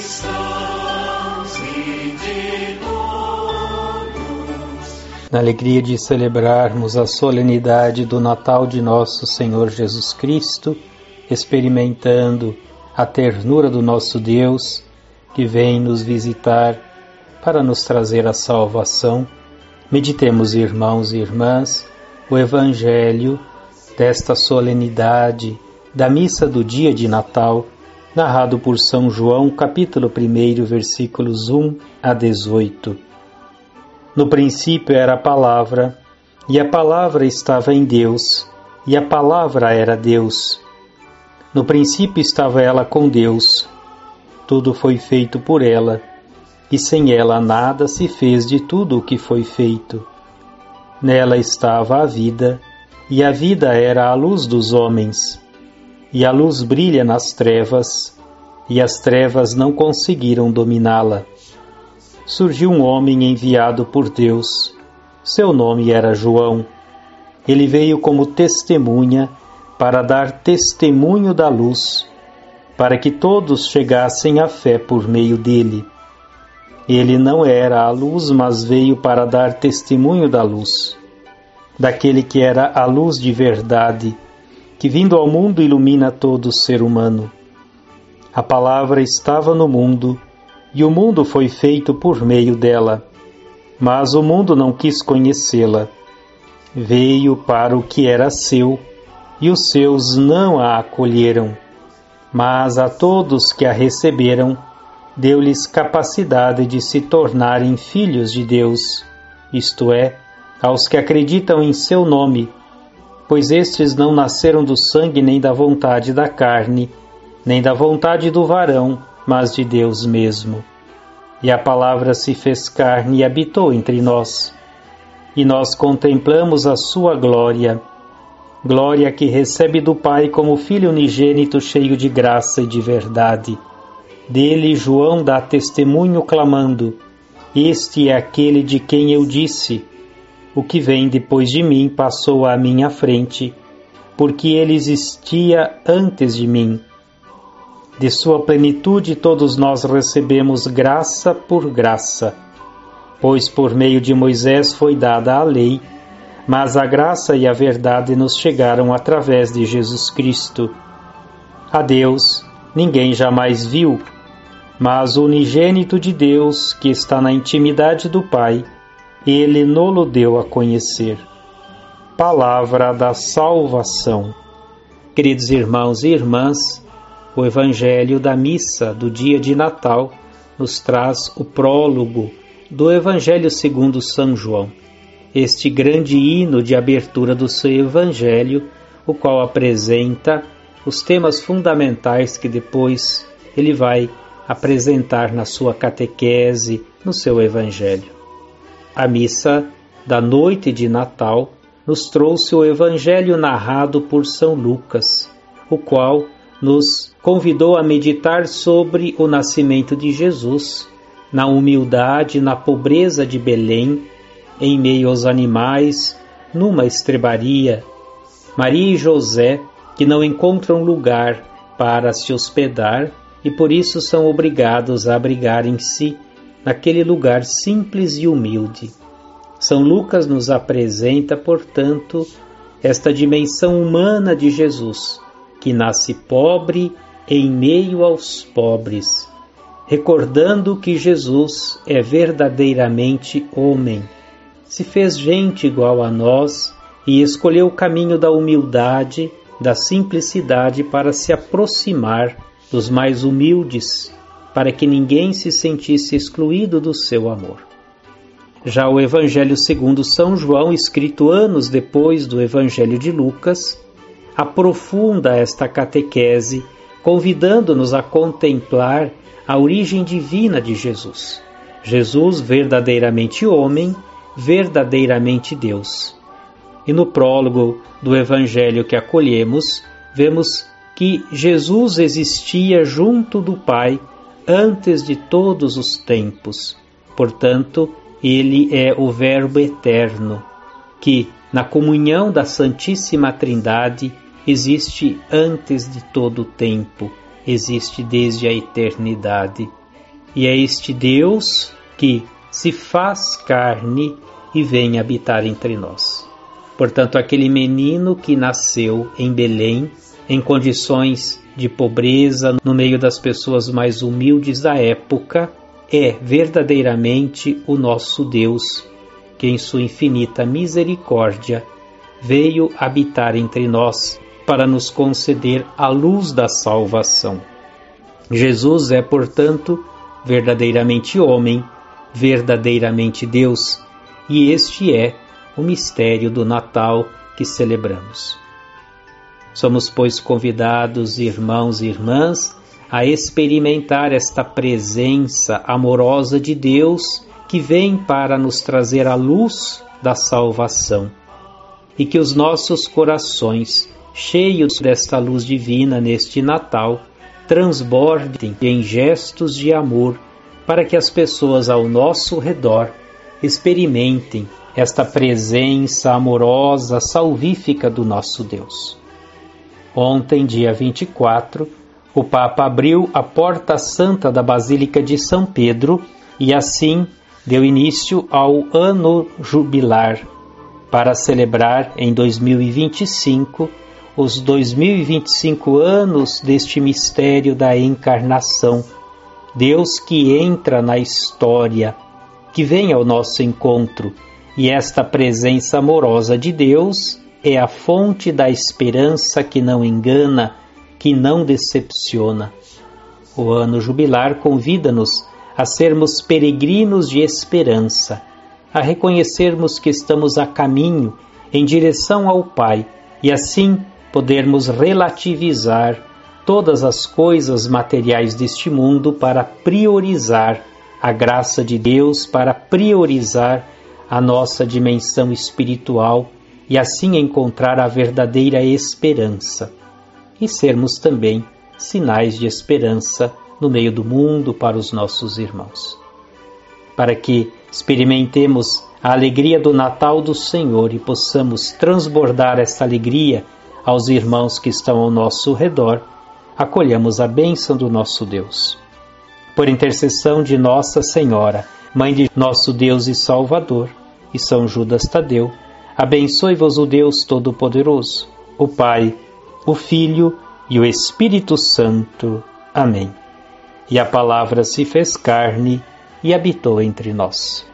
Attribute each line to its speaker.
Speaker 1: Na alegria de celebrarmos a solenidade do Natal de nosso Senhor Jesus Cristo, experimentando a ternura do nosso Deus, que vem nos visitar para nos trazer a salvação, meditemos, irmãos e irmãs, o Evangelho desta solenidade da missa do dia de Natal, narrado por São João, capítulo 1, versículos 1 a 18. No princípio era a Palavra, e a Palavra estava em Deus, e a Palavra era Deus. No princípio estava ela com Deus. Tudo foi feito por ela, e sem ela nada se fez de tudo o que foi feito. Nela estava a vida, e a vida era a luz dos homens. E a luz brilha nas trevas, e as trevas não conseguiram dominá-la. Surgiu um homem enviado por Deus. Seu nome era João. Ele veio como testemunha para dar testemunho da luz, para que todos chegassem à fé por meio dele. Ele não era a luz, mas veio para dar testemunho da luz, daquele que era a luz de verdade, que vindo ao mundo ilumina todo ser humano. A palavra estava no mundo, e o mundo foi feito por meio dela, mas o mundo não quis conhecê-la. Veio para o que era seu, e os seus não a acolheram, mas a todos que a receberam, deu-lhes capacidade de se tornarem filhos de Deus, isto é, aos que acreditam em seu nome, pois estes não nasceram do sangue nem da vontade da carne, nem da vontade do varão, mas de Deus mesmo. E a palavra se fez carne e habitou entre nós, e nós contemplamos a sua glória, glória que recebe do Pai como Filho unigênito cheio de graça e de verdade. Dele João dá testemunho clamando: Este é aquele de quem eu disse, o que vem depois de mim passou à minha frente, porque ele existia antes de mim. De sua plenitude todos nós recebemos graça por graça, pois por meio de Moisés foi dada a lei, mas a graça e a verdade nos chegaram através de Jesus Cristo. A Deus ninguém jamais viu, mas o unigênito de Deus, que está na intimidade do Pai, ele no-lo deu a conhecer. Palavra da salvação. Queridos irmãos e irmãs, o Evangelho da missa do dia de Natal nos traz o prólogo do Evangelho segundo São João, este grande hino de abertura do seu Evangelho, o qual apresenta os temas fundamentais que depois ele vai apresentar na sua catequese, no seu Evangelho. A missa da noite de Natal nos trouxe o Evangelho narrado por São Lucas, o qual nos convidou a meditar sobre o nascimento de Jesus, na humildade, na pobreza de Belém, em meio aos animais, numa estrebaria. Maria e José, que não encontram lugar para se hospedar e por isso são obrigados a abrigarem-se naquele lugar simples e humilde. São Lucas nos apresenta, portanto, esta dimensão humana de Jesus, que nasce pobre em meio aos pobres, recordando que Jesus é verdadeiramente homem, se fez gente igual a nós e escolheu o caminho da humildade, da simplicidade para se aproximar dos mais humildes, para que ninguém se sentisse excluído do seu amor. Já o Evangelho segundo São João, escrito anos depois do Evangelho de Lucas, aprofunda esta catequese, convidando-nos a contemplar a origem divina de Jesus. Jesus verdadeiramente homem, verdadeiramente Deus. E no prólogo do Evangelho que acolhemos, vemos que Jesus existia junto do Pai antes de todos os tempos. Portanto, ele é o Verbo eterno, que, na comunhão da Santíssima Trindade, existe antes de todo o tempo, existe desde a eternidade. e é este Deus que se faz carne e vem habitar entre nós. Portanto, aquele menino que nasceu em Belém, em condições de pobreza, no meio das pessoas mais humildes da época, é verdadeiramente o nosso Deus, que em sua infinita misericórdia veio habitar entre nós para nos conceder a luz da salvação. Jesus é, portanto, verdadeiramente homem, verdadeiramente Deus, e este é o mistério do Natal que celebramos. Somos, pois, convidados, irmãos e irmãs, a experimentar esta presença amorosa de Deus que vem para nos trazer a luz da salvação. E que os nossos corações, cheios desta luz divina neste Natal, transbordem em gestos de amor para que as pessoas ao nosso redor experimentem esta presença amorosa, salvífica do nosso Deus. Ontem, dia 24, o Papa abriu a Porta Santa da Basílica de São Pedro e assim deu início ao Ano Jubilar, para celebrar em 2025 os 2025 anos deste mistério da encarnação. Deus que entra na história, que vem ao nosso encontro, e esta presença amorosa de Deus é a fonte da esperança que não engana, que não decepciona. O Ano Jubilar convida-nos a sermos peregrinos de esperança, a reconhecermos que estamos a caminho em direção ao Pai e assim podermos relativizar todas as coisas materiais deste mundo para priorizar a graça de Deus, para priorizar a nossa dimensão espiritual e assim encontrar a verdadeira esperança e sermos também sinais de esperança no meio do mundo para os nossos irmãos. Para que experimentemos a alegria do Natal do Senhor e possamos transbordar esta alegria aos irmãos que estão ao nosso redor, acolhamos a bênção do nosso Deus. Por intercessão de Nossa Senhora, Mãe de nosso Deus e Salvador, e São Judas Tadeu, abençoe-vos o Deus Todo-Poderoso, o Pai, o Filho e o Espírito Santo. Amém. E a palavra se fez carne e habitou entre nós.